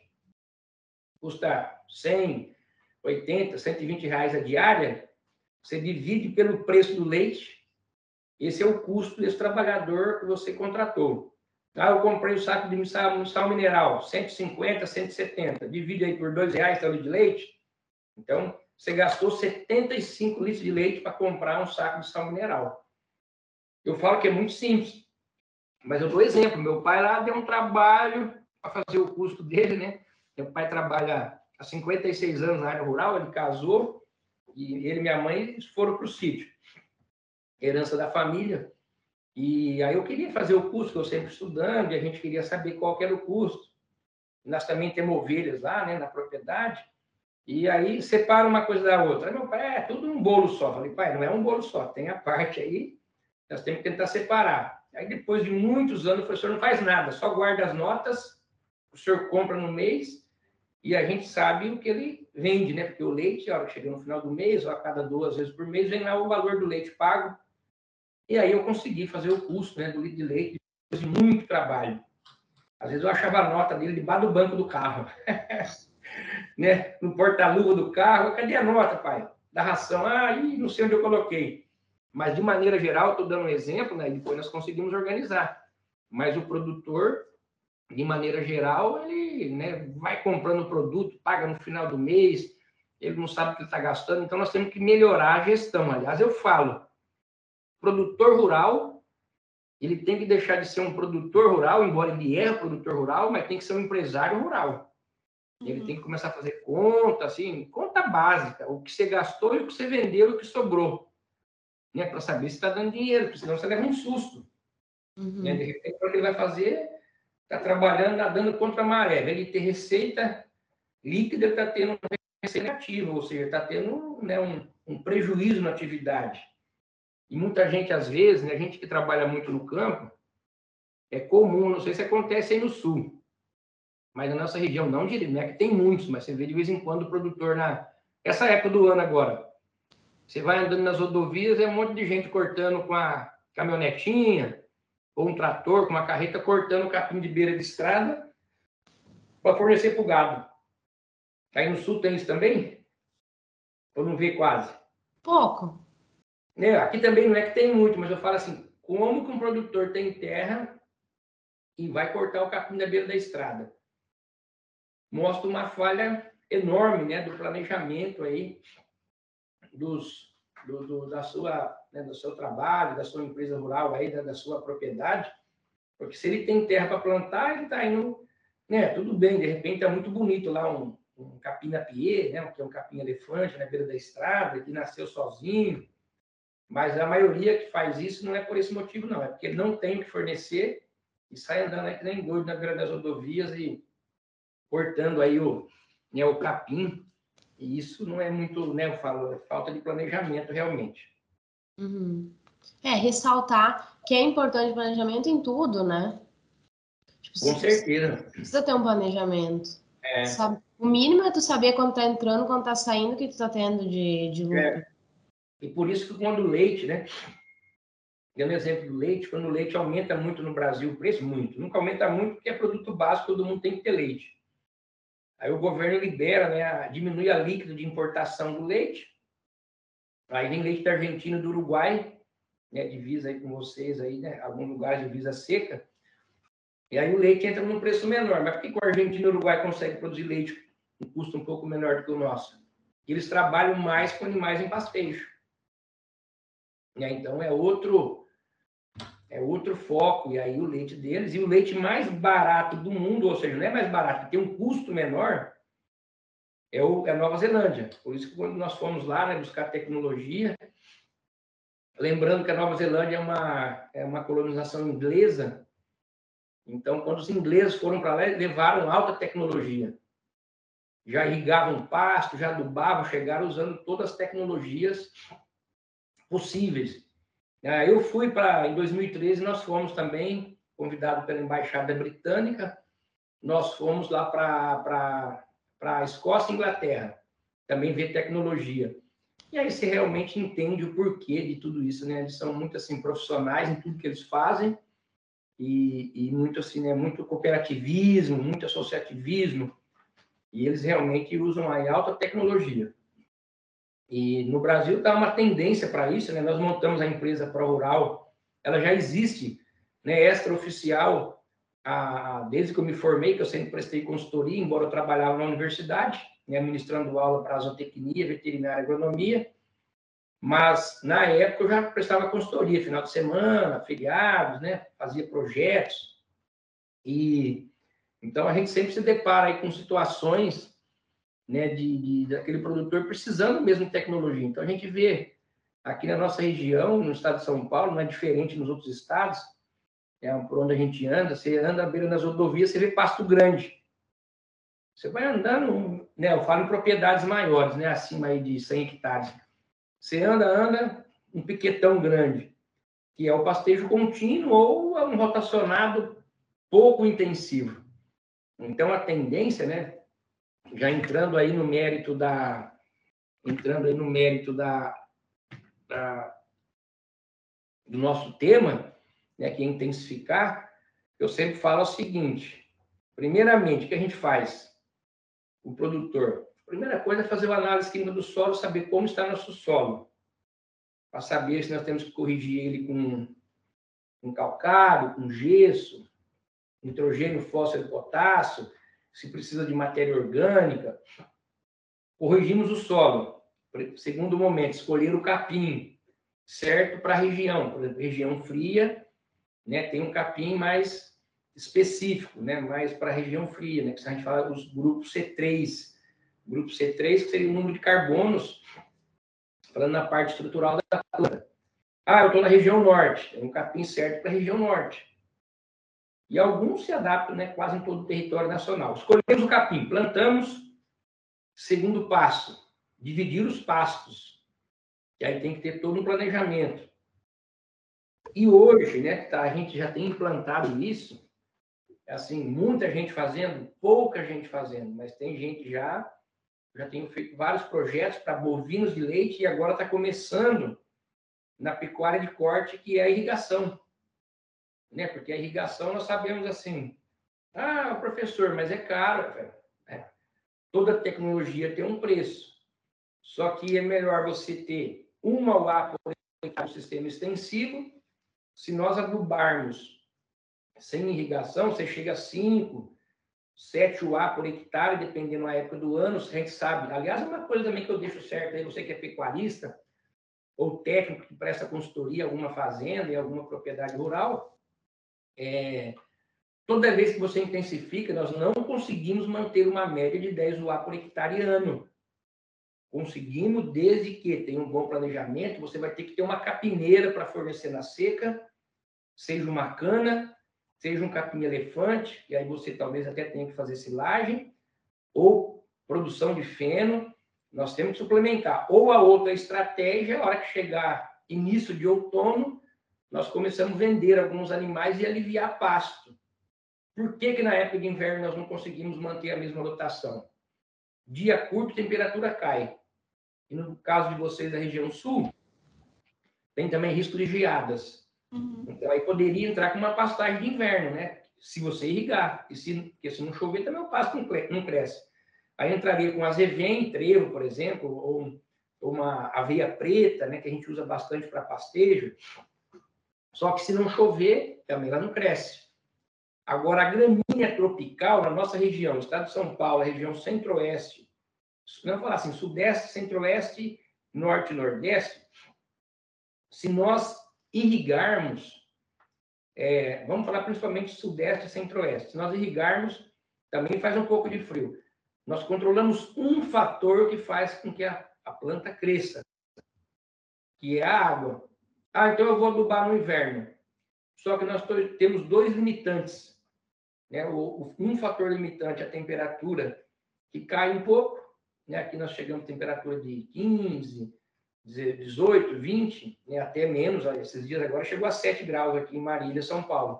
custa 100, 80, 120 reais a diária, você divide pelo preço do leite, esse é o custo desse trabalhador que você contratou. Ah, eu comprei o saco de sal mineral, 150, 170, divide aí por R$2 o litro de leite, então você gastou 75 litros de leite para comprar um saco de sal mineral. Eu falo que é muito simples, mas eu dou exemplo. Meu pai lá deu um trabalho para fazer o custo dele, né? Meu pai trabalha há 56 anos na área rural, ele casou, e ele e minha mãe foram para o sítio. Herança da família. E aí eu queria fazer o custo, que eu sempre estudando, e a gente queria saber qual que era o custo. Nós também temos ovelhas lá, né, na propriedade, e aí separa uma coisa da outra. Aí meu pai, é tudo um bolo só. Eu falei, pai, não é um bolo só, tem a parte aí, nós temos que tentar separar. Aí depois de muitos anos, o professor não faz nada, só guarda as notas, o senhor compra no mês, e a gente sabe o que ele vende, né? Porque o leite, a hora que chega no final do mês, ou a cada 2 vezes por mês, vem lá o valor do leite pago. E aí eu consegui fazer o custo, né, do litro de leite, depois de muito trabalho. Às vezes eu achava a nota dele debaixo do banco do carro, né? No porta-luva do carro. Cadê a nota, pai? Da ração. Ah, não sei onde eu coloquei. Mas, de maneira geral, estou dando um exemplo, né? E depois nós conseguimos organizar. Mas o produtor, de maneira geral, ele, né, vai comprando o produto, paga no final do mês, ele não sabe o que ele está gastando, então nós temos que melhorar a gestão. Aliás, eu falo, produtor rural, ele tem que deixar de ser um produtor rural, embora ele é produtor rural, mas tem que ser um empresário rural. Ele tem que começar a fazer conta, assim, conta básica, o que você gastou e o que você vendeu e o que sobrou, né, para saber se está dando dinheiro, porque senão você leva um susto. Né? De repente, o que ele vai fazer, está trabalhando, nadando contra a maré. Ao invés de ter receita líquida, ele está tendo receita negativa, ou seja, está tendo, né, um prejuízo na atividade. E muita gente, às vezes, né, a gente que trabalha muito no campo, é comum, não sei se acontece aí no sul, mas na nossa região não é que tem muitos, mas você vê de vez em quando o produtor essa época do ano agora, você vai andando nas rodovias, é um monte de gente cortando com a caminhonetinha, ou um trator com uma carreta cortando o capim de beira de estrada para fornecer para o gado. Aí no sul tem isso também? Ou não vê quase? Pouco. Aqui também não é que tem muito, mas eu falo assim, como que um produtor tem terra e vai cortar o capim da beira da estrada? Mostra uma falha enorme, né, do planejamento aí do seu trabalho, da sua empresa rural aí, da sua propriedade, porque se ele tem terra para plantar, ele está indo, né, tudo bem, de repente é muito bonito lá um capim-napier, né, que é um capim-elefante na beira da estrada, que nasceu sozinho, mas a maioria que faz isso não é por esse motivo, não, é porque ele não tem o que fornecer e sai andando aí que nem doido na beira das rodovias e cortando aí o capim, e isso não é muito, né, eu falo, é falta de planejamento realmente. Ressaltar que é importante planejamento em tudo, né? Tipo, Com certeza. Precisa ter um planejamento. É. O mínimo é tu saber quando tá entrando, quando tá saindo, o que tu tá tendo de lucro. E por isso que quando o leite, né? Dando exemplo do leite, quando o leite aumenta muito no Brasil, o preço muito. Nunca aumenta muito porque é produto básico, todo mundo tem que ter leite. Aí o governo libera, né? Diminui a líquida de importação do leite. Aí vem leite da Argentina e do Uruguai, né? Divisa aí com vocês aí, né? Alguns lugares de divisa seca. E aí o leite entra num preço menor. Mas por que o Argentina e o Uruguai conseguem produzir leite com custo um pouco menor do que o nosso? Eles trabalham mais com animais em pastejo. Então é outro foco, e aí o leite deles, e o leite mais barato do mundo, ou seja, não é mais barato, que tem um custo menor, é a Nova Zelândia. Por isso que quando nós fomos lá, né, buscar tecnologia, lembrando que a Nova Zelândia é uma colonização inglesa, então quando os ingleses foram para lá, levaram alta tecnologia. Já irrigavam pasto, já adubavam, chegaram usando todas as tecnologias possíveis. Eu fui em 2013, nós fomos também, convidados pela Embaixada Britânica, nós fomos lá para a Escócia e Inglaterra, também ver tecnologia. E aí você realmente entende o porquê de tudo isso, né? Eles são muito, assim, profissionais em tudo que eles fazem, e muito, assim, né? Muito cooperativismo, muito associativismo, e eles realmente usam a alta tecnologia. E no Brasil está uma tendência para isso, né? Nós montamos a empresa ProRural, ela já existe, né, extraoficial, desde que eu me formei, que eu sempre prestei consultoria, embora eu trabalhava na universidade, né, ministrando aula para zootecnia, veterinária e agronomia, mas na época eu já prestava consultoria, final de semana, feriados, né, fazia projetos, e então a gente sempre se depara aí com situações, né, daquele produtor precisando mesmo de tecnologia. Então, a gente vê aqui na nossa região, no estado de São Paulo, não é diferente nos outros estados, por onde a gente anda, você anda à beira das rodovias, você vê pasto grande. Você vai andando, né, eu falo em propriedades maiores, né, acima aí de 100 hectares. Você anda, um piquetão grande, que é o pastejo contínuo ou um rotacionado pouco intensivo. Então, a tendência, né, já entrando aí no mérito do nosso tema, né, que é intensificar, eu sempre falo o seguinte: primeiramente, o que a gente faz? O produtor, a primeira coisa é fazer uma análise química do solo, saber como está nosso solo, para saber se nós temos que corrigir ele com calcário, com gesso, nitrogênio, fósforo e potássio, se precisa de matéria orgânica. Corrigimos o solo. Segundo momento, escolher o capim certo para a região. Por exemplo, região fria, né, tem um capim mais específico, né, mais para a região fria, né, que a gente fala dos grupos C3. Grupo C3, que seria o número de carbonos, falando na parte estrutural da planta. Eu estou na região norte, tem um capim certo para a região norte. E alguns se adaptam, né, quase em todo o território nacional. Escolhemos o capim, plantamos. Segundo passo, dividir os pastos. E aí tem que ter todo um planejamento. E hoje, né, a gente já tem implantado isso, assim, muita gente fazendo, pouca gente fazendo, mas tem gente já tenho feito vários projetos para bovinos de leite e agora está começando na pecuária de corte, que é a irrigação. Né? Porque a irrigação, nós sabemos assim, professor, mas é caro. Toda tecnologia tem um preço. Só que é melhor você ter uma UA por hectare no sistema extensivo. Se nós adubarmos sem irrigação, você chega a 5, 7 UA por hectare, dependendo da época do ano, a gente sabe. Aliás, é uma coisa também que eu deixo certo aí, você que é pecuarista, ou técnico que presta consultoria em alguma fazenda, em alguma propriedade rural, toda vez que você intensifica, nós não conseguimos manter uma média de 10 UA por hectare ano. Conseguimos, desde que tenha um bom planejamento, você vai ter que ter uma capineira para fornecer na seca, seja uma cana, seja um capim-elefante, e aí você talvez até tenha que fazer silagem, ou produção de feno, nós temos que suplementar. Ou a outra estratégia, a hora que chegar início de outono, nós começamos a vender alguns animais e aliviar pasto. Por que na época de inverno nós não conseguimos manter a mesma rotação? Dia curto, temperatura cai. E no caso de vocês da região sul, tem também risco de geadas. Então, aí poderia entrar com uma pastagem de inverno, né? Se você irrigar. Porque se não chover, também o pasto não cresce. Aí entraria com azevém, trevo, por exemplo, ou uma aveia preta, né? Que a gente usa bastante para pastejo. Só que se não chover, também ela não cresce. Agora, a gramínea tropical, na nossa região, estado de São Paulo, a região centro-oeste, não falar assim, sudeste, centro-oeste, norte e nordeste, se nós irrigarmos, vamos falar principalmente sudeste e centro-oeste, se nós irrigarmos, também faz um pouco de frio. Nós controlamos um fator que faz com que a planta cresça, que é a água. Então eu vou adubar no inverno. Só que nós temos dois limitantes. Né? Um fator limitante é a temperatura, que cai um pouco. Né? Aqui nós chegamos a temperatura de 15, 18, 20, né, até menos. Esses dias agora chegou a 7 graus aqui em Marília, São Paulo.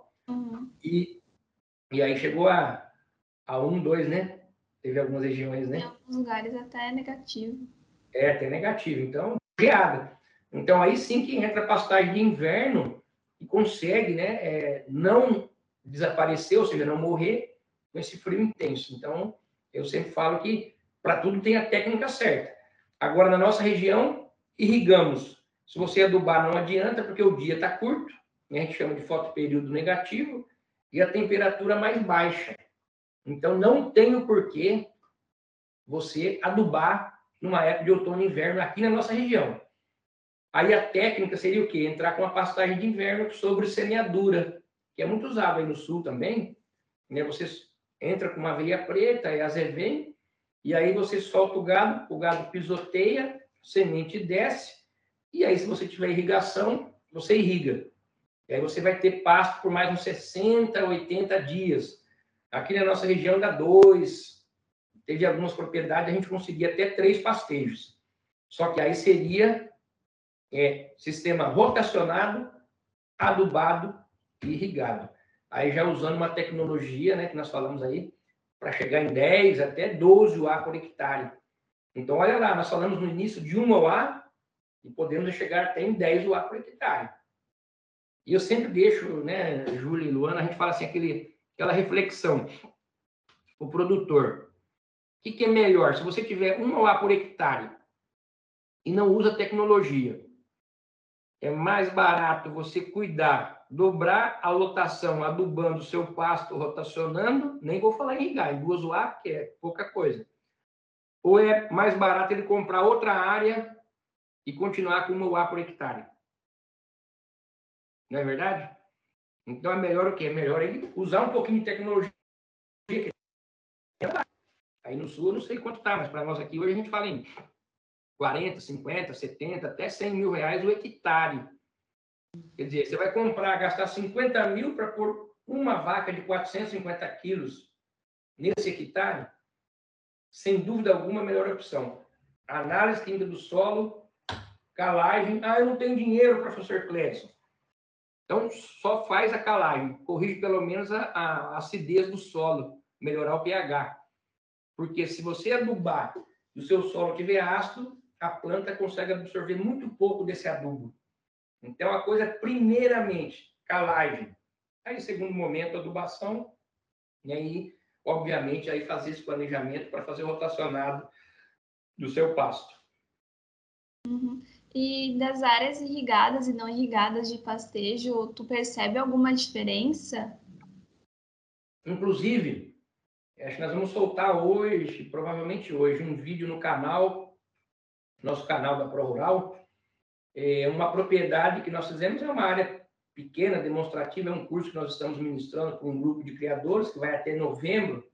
E aí chegou a 1, 2, né? Teve algumas regiões, né? Em alguns lugares até negativo. Até negativo. Então, geada. Então, aí sim que entra a pastagem de inverno e consegue, né, não desaparecer, ou seja, não morrer com esse frio intenso. Então, eu sempre falo que para tudo tem a técnica certa. Agora, na nossa região, irrigamos. Se você adubar, não adianta, porque o dia está curto, né? A gente chama de fotoperíodo negativo, e a temperatura mais baixa. Então, não tem o porquê você adubar numa época de outono e inverno aqui na nossa região. Aí a técnica seria o quê? Entrar com uma pastagem de inverno sobre semeadura, que é muito usado aí no sul também. Né? Você entra com uma aveia preta, é azevém, e aí você solta o gado pisoteia, semente desce, e aí se você tiver irrigação, você irriga. E aí você vai ter pasto por mais uns 60, 80 dias. Aqui na nossa região dá 2, teve algumas propriedades, a gente conseguia até 3 pastejos. Só que aí seria sistema rotacionado, adubado e irrigado. Aí já usando uma tecnologia, né, que nós falamos aí, para chegar em 10 até 12 UA por hectare. Então, olha lá, nós falamos no início de 1 UA e podemos chegar até em 10 UA por hectare. E eu sempre deixo, né, Júlia e Luana, a gente fala assim, aquela reflexão. O produtor, o que é melhor? Se você tiver 1 UA por hectare e não usa tecnologia, é mais barato você cuidar, dobrar a lotação, adubando o seu pasto, rotacionando, nem vou falar em irrigar, em 2 UA, que é pouca coisa. Ou é mais barato ele comprar outra área e continuar com 1 UA por hectare? Não é verdade? Então é melhor o quê? É melhor ele usar um pouquinho de tecnologia. Aí no sul eu não sei quanto está, mas para nós aqui hoje a gente fala em 40, 50, 70, até 100 mil reais o hectare. Quer dizer, você vai comprar, gastar 50 mil para pôr uma vaca de 450 quilos nesse hectare, sem dúvida alguma, a melhor opção. Análise química do solo, calagem. Ah, eu não tenho dinheiro, professor Clédson. Então, só faz a calagem, corrige pelo menos a acidez do solo, melhorar o pH. Porque se você adubar e o seu solo estiver ácido, a planta consegue absorver muito pouco desse adubo. Então, a coisa, primeiramente, calagem. Aí, segundo momento, adubação. E aí, obviamente, aí fazer esse planejamento para fazer o rotacionado do seu pasto. E das áreas irrigadas e não irrigadas de pastejo, tu percebe alguma diferença? Inclusive, acho que nós vamos soltar hoje, provavelmente hoje, um vídeo no canal, nosso canal da ProRural, uma propriedade que nós fizemos, é uma área pequena, demonstrativa, é um curso que nós estamos ministrando com um grupo de criadores, que vai até novembro,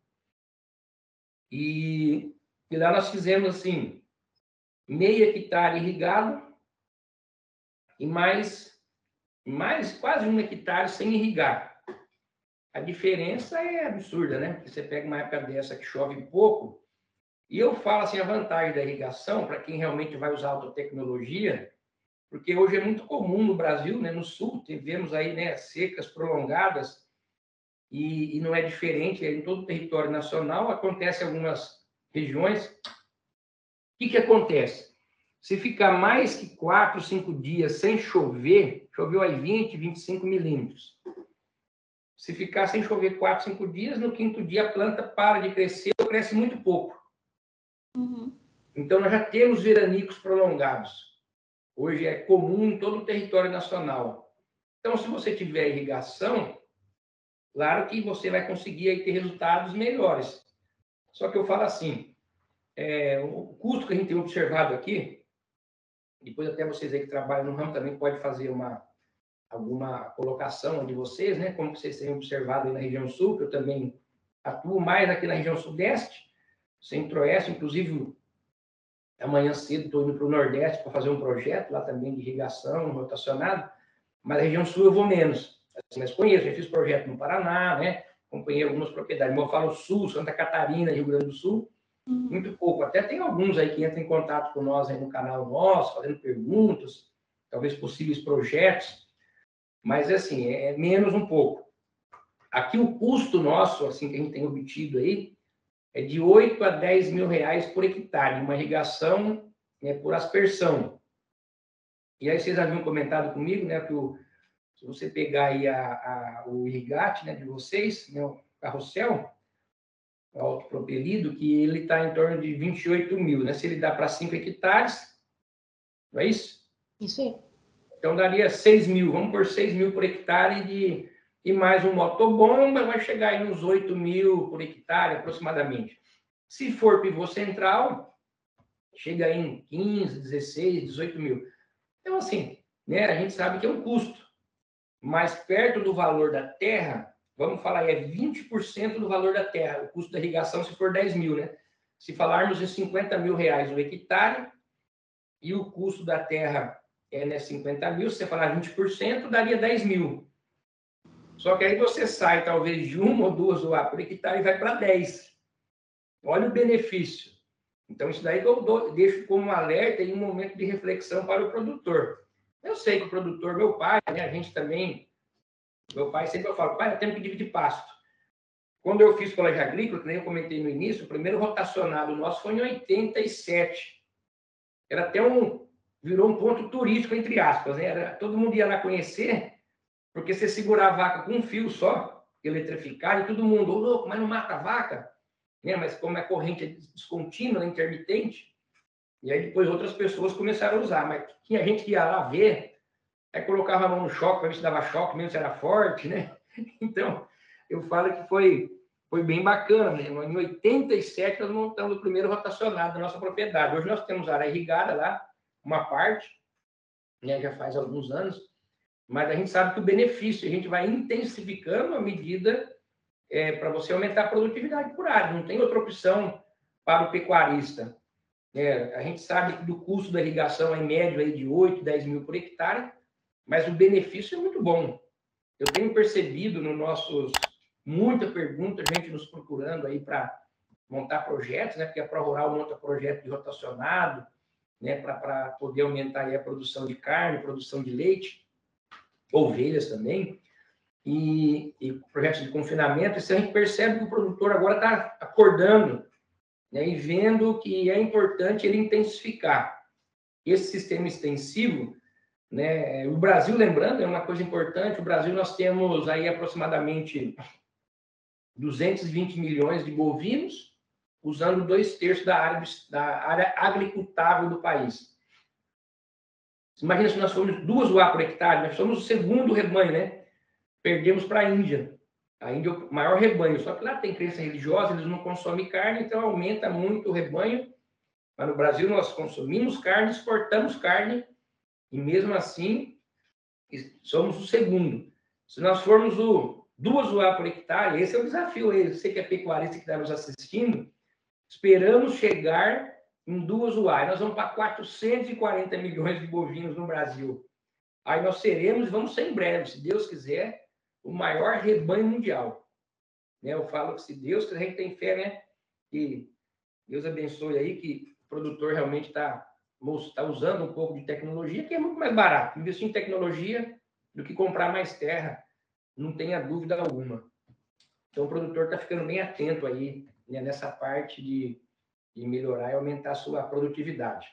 e lá nós fizemos, assim, meio hectare irrigado e mais quase 1 hectare sem irrigar. A diferença é absurda, né? Porque você pega uma época dessa que chove pouco, e eu falo assim, a vantagem da irrigação, para quem realmente vai usar alta tecnologia, porque hoje é muito comum no Brasil, né, no sul, tivemos aí, né, secas prolongadas, e não é diferente, em todo o território nacional, acontece em algumas regiões. O que acontece? Se ficar mais que 4, 5 dias sem chover, choveu aí 20, 25 milímetros. Se ficar sem chover 4, 5 dias, no 5º dia a planta para de crescer ou cresce muito pouco. Então, nós já temos veranicos prolongados. Hoje é comum em todo o território nacional. Então, se você tiver irrigação, claro que você vai conseguir aí ter resultados melhores. Só que eu falo assim, o custo que a gente tem observado aqui, depois até vocês aí que trabalham no ramo também pode fazer alguma colocação de vocês, né? Como vocês têm observado aí na região sul, que eu também atuo mais aqui na região sudeste, centro-oeste, inclusive amanhã cedo estou indo para o Nordeste para fazer um projeto lá também de irrigação, rotacionado, mas na região sul eu vou menos. Assim, mas conheço, já fiz projeto no Paraná, né? Acompanhei algumas propriedades. Mas eu falo sul, Santa Catarina, Rio Grande do Sul, Muito pouco. Até tem alguns aí que entram em contato com nós aí no canal nosso, fazendo perguntas, talvez possíveis projetos, mas assim, é menos um pouco. Aqui o custo nosso, assim, que a gente tem obtido aí, é de 8 a 10 mil reais por hectare, uma irrigação, né, por aspersão. E aí vocês haviam comentado comigo, né, que se você pegar aí o irrigate, né, de vocês, né, o carrossel, autopropelido, que ele está em torno de 28 mil, né? Se ele dá para 5 hectares, não é isso? Isso aí. Então daria 6 mil, vamos por 6 mil por hectare e mais um motobomba, vai chegar aí nos 8 mil por hectare aproximadamente. Se for pivô central, chega aí em 15, 16, 18 mil. Então, assim, né, a gente sabe que é um custo, mas perto do valor da terra, vamos falar aí, é 20% do valor da terra, o custo da irrigação se for 10 mil, né? Se falarmos em 50 mil reais o hectare, e o custo da terra né, 50 mil, se você falar 20%, daria 10 mil. Só que aí você sai, talvez, de uma ou duas UA por hectare e vai para 10. Olha o benefício. Então, isso daí que eu deixo como um alerta e um momento de reflexão para o produtor. Eu sei que o produtor, meu pai, né, a gente também, meu pai sempre eu falo, pai, eu tenho que dividir pasto. Quando eu fiz colégio agrícola, que nem eu comentei no início, o primeiro rotacionado nosso foi em 87. Era até virou um ponto turístico, entre aspas, né? Todo mundo ia lá conhecer, porque você segurar a vaca com um fio só, eletrificado, e todo mundo, ô louco, mas não mata a vaca? Né? Mas como a corrente é descontínua, intermitente, e aí depois outras pessoas começaram a usar, mas tinha gente que ia lá ver, aí colocava a mão no choque para ver se dava choque, mesmo se era forte, né? Então, eu falo que foi bem bacana, né? Em 87 nós montamos o primeiro rotacionado da nossa propriedade. Hoje nós temos área irrigada lá, uma parte, né? Já faz alguns anos, mas a gente sabe que o benefício, a gente vai intensificando a medida para você aumentar a produtividade por área. Não tem outra opção para o pecuarista. A gente sabe que do custo da irrigação é em média aí de 8, 10 mil por hectare, mas o benefício é muito bom. Eu tenho percebido no nossos muita pergunta, gente nos procurando aí para montar projetos, né? Porque a ProRural monta projeto de rotacionado, né? Para poder aumentar aí a produção de carne, produção de leite, ovelhas também, e projetos de confinamento. Isso a gente percebe que o produtor agora está acordando, né? E vendo que é importante ele intensificar esse sistema extensivo, né? O Brasil, lembrando, é uma coisa importante, o Brasil nós temos aí aproximadamente 220 milhões de bovinos, usando 2/3 da área agricultável do país. Imagina se nós formos 2 UA por hectare, nós somos o segundo rebanho, né? Perdemos para a Índia. A Índia é o maior rebanho, só que lá tem crença religiosa, eles não consomem carne, então aumenta muito o rebanho. Mas no Brasil nós consumimos carne, exportamos carne, e mesmo assim somos o segundo. Se nós formos 2 UA por hectare, esse é o desafio aí. Você que é pecuarista que está nos assistindo, esperamos chegar em 2 UA. Nós vamos para 440 milhões de bovinos no Brasil. Aí nós seremos, vamos ser em breve, se Deus quiser, o maior rebanho mundial. Né? Eu falo que se Deus quiser, a gente tem fé, né? Que Deus abençoe aí, que o produtor realmente está usando um pouco de tecnologia, que é muito mais barato. Investir em tecnologia do que comprar mais terra, não tenha dúvida alguma. Então, o produtor está ficando bem atento aí, né, nessa parte de melhorar e aumentar a sua produtividade.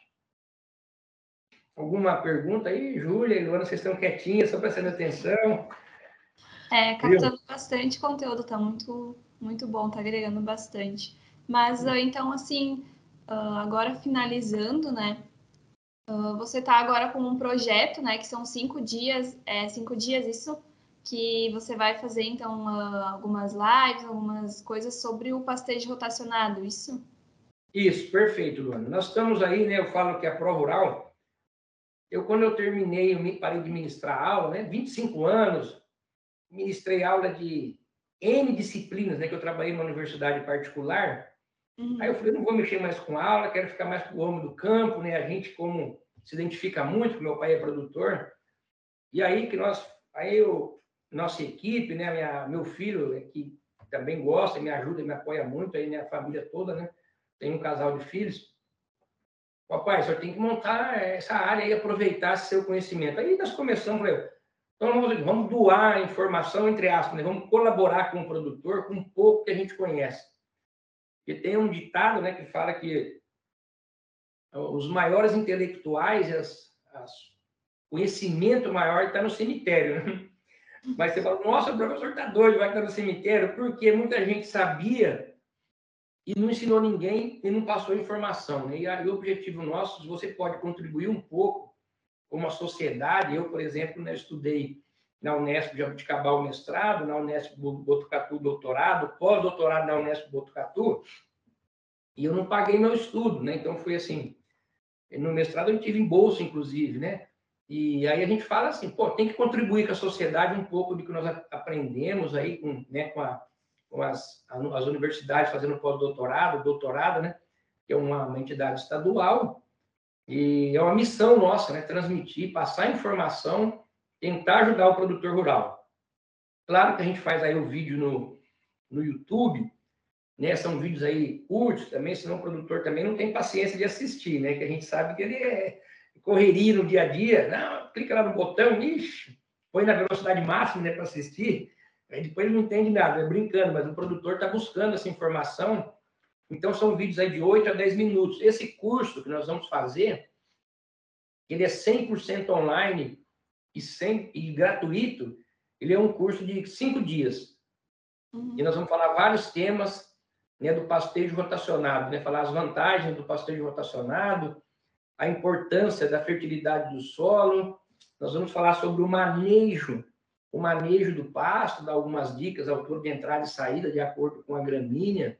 Alguma pergunta aí, Júlia e Luana? Vocês estão quietinhas, só prestando atenção. Captando bastante conteúdo, tá muito, muito bom, tá agregando bastante. Mas, então, assim, agora finalizando, né? Você tá agora com um projeto, né? Que são 5 dias, 5 dias isso, que você vai fazer, então, algumas lives, algumas coisas sobre o pastejo rotacionado, isso? Isso, perfeito, Luana. Nós estamos aí, né? Eu falo que a ProRural, quando eu terminei, eu parei de ministrar aula, né? 25 anos, ministrei aula de N disciplinas, né? Que eu trabalhei numa universidade particular. Aí eu falei, não vou mexer mais com aula, quero ficar mais com o homem do campo, né? A gente, como se identifica muito, meu pai é produtor. E aí que nossa equipe, né? Meu filho, que também gosta, me ajuda, me apoia muito, aí minha família toda, né? tenho um casal de filhos. Papai, o senhor tem que montar essa área e aproveitar esse seu conhecimento. Aí nós começamos, então vamos doar informação, entre aspas, né? Vamos colaborar com o produtor com um pouco que a gente conhece. E tem um ditado, né, que fala que os maiores intelectuais, conhecimento maior está no cemitério, né? Mas você fala, nossa, o professor está doido, vai estar no cemitério, porque muita gente sabia e não ensinou ninguém e não passou informação, né? E o objetivo nosso, você pode contribuir um pouco como a sociedade. Eu, por exemplo, né, estudei na Unesp de Jabuticabal mestrado, na Unesp Botucatu doutorado, pós-doutorado na Unesp Botucatu, e eu não paguei meu estudo, né? Então foi assim, no mestrado eu tive em bolsa, inclusive, né? E aí a gente fala assim, pô, tem que contribuir com a sociedade um pouco do que nós aprendemos aí com as universidades fazendo pós-doutorado, doutorado, né? Que é uma entidade estadual, e é uma missão nossa, né? Transmitir, passar informação, tentar ajudar o produtor rural. Claro que a gente faz aí o vídeo no YouTube, né? São vídeos aí curtos também, senão o produtor também não tem paciência de assistir, né? Que a gente sabe que ele é correria no dia a dia. Não, clica lá no botão, ixi, põe na velocidade máxima, né, para assistir. Aí depois ele não entende nada, é brincando, mas o produtor está buscando essa informação. Então são vídeos aí de 8 a 10 minutos. Esse curso que nós vamos fazer, ele é 100% online e gratuito. Ele é um curso de 5 dias. E nós vamos falar vários temas, né, do pastejo rotacionado, né? Falar as vantagens do pastejo rotacionado, a importância da fertilidade do solo. Nós vamos falar sobre o manejo do pasto, dar algumas dicas à altura de entrada e saída, de acordo com a gramínea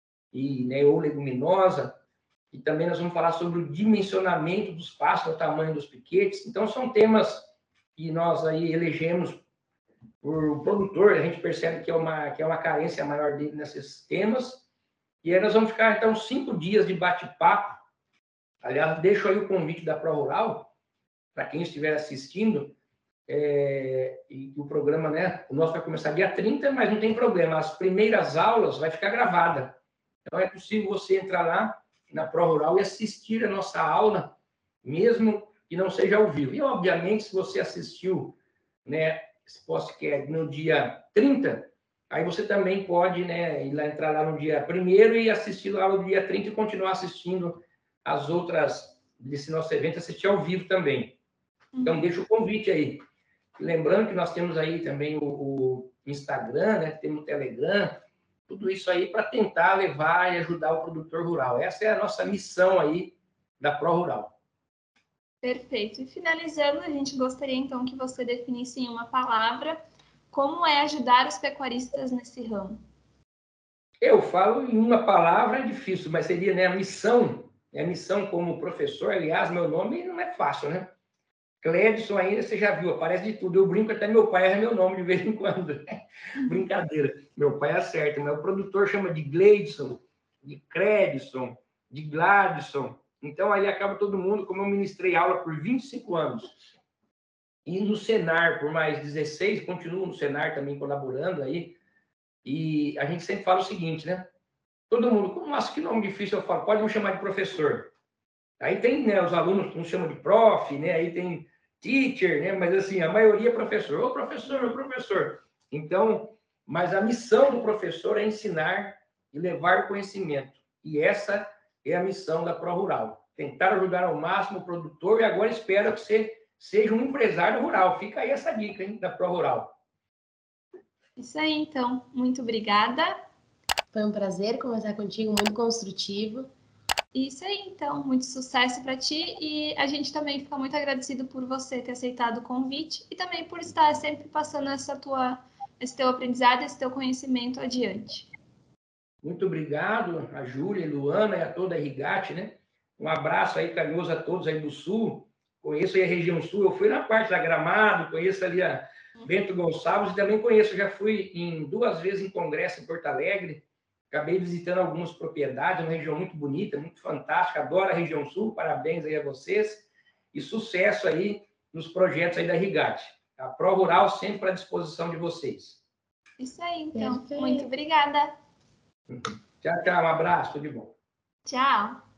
né, ou leguminosa. E também nós vamos falar sobre o dimensionamento dos pastos, o tamanho dos piquetes. Então, são temas que nós aí elegemos por o produtor, a gente percebe que é uma carência maior dele nesses temas. E aí nós vamos ficar, então, 5 dias de bate-papo. Aliás, deixo aí o convite da ProRural, para quem estiver assistindo, e o programa, né, o nosso vai começar dia 30, mas não tem problema, as primeiras aulas vai ficar gravada. Então, é possível você entrar lá na ProRural e assistir a nossa aula, mesmo que não seja ao vivo. E, obviamente, se você assistiu, né, esse podcast no dia 30, aí você também pode, né, entrar lá no dia 1º e assistir lá no dia 30 e continuar assistindo as outras desse nosso evento, assistir ao vivo também. Então, deixa o convite aí. Lembrando que nós temos aí também o Instagram, né, temos o Telegram, tudo isso aí para tentar levar e ajudar o produtor rural. Essa é a nossa missão aí da ProRural. Perfeito. E finalizando, a gente gostaria então que você definisse em uma palavra como é ajudar os pecuaristas nesse ramo. Eu falo em uma palavra, é difícil, mas seria, né, a missão como professor. Aliás, meu nome não é fácil, né? Clédson ainda, você já viu, aparece de tudo. Eu brinco, até meu pai erra meu nome de vez em quando. Brincadeira. Meu pai acerta, mas o produtor chama de Gleidson, de Clédson, de Gladson. Então, aí acaba todo mundo, como eu ministrei aula por 25 anos. E no Senar, por mais 16, continuo no Senar também colaborando aí. E a gente sempre fala o seguinte, né? Todo mundo, nossa, que nome difícil, eu falo, pode me chamar de professor. Aí tem, né, os alunos nos chamam de prof, né? Aí tem teacher, né? Mas assim, a maioria é professor. Ô, professor, ô, professor. Então, mas a missão do professor é ensinar e levar conhecimento. E essa é a missão da ProRural. Tentar ajudar ao máximo o produtor, e agora espero que você seja um empresário rural. Fica aí essa dica, hein, da ProRural. Isso aí, então. Muito obrigada. Foi um prazer conversar contigo, muito construtivo. Isso aí, então. Muito sucesso para ti. E a gente também fica muito agradecido por você ter aceitado o convite e também por estar sempre passando esse teu aprendizado, esse teu conhecimento adiante. Muito obrigado a Júlia, a Luana e a toda a Rigate, né? Um abraço aí carinhoso a todos aí do Sul. Conheço aí a região Sul. Eu fui na parte da Gramado, conheço ali a Bento Gonçalves e também conheço. Já fui 2 vezes em congresso em Porto Alegre. Acabei visitando algumas propriedades, uma região muito bonita, muito fantástica. Adoro a região Sul. Parabéns aí a vocês. E sucesso aí nos projetos aí da Rigate. A ProRural sempre à disposição de vocês. Isso aí, então. Perfeito. Muito obrigada. Tchau, tchau. Um abraço. Tudo de bom. Tchau!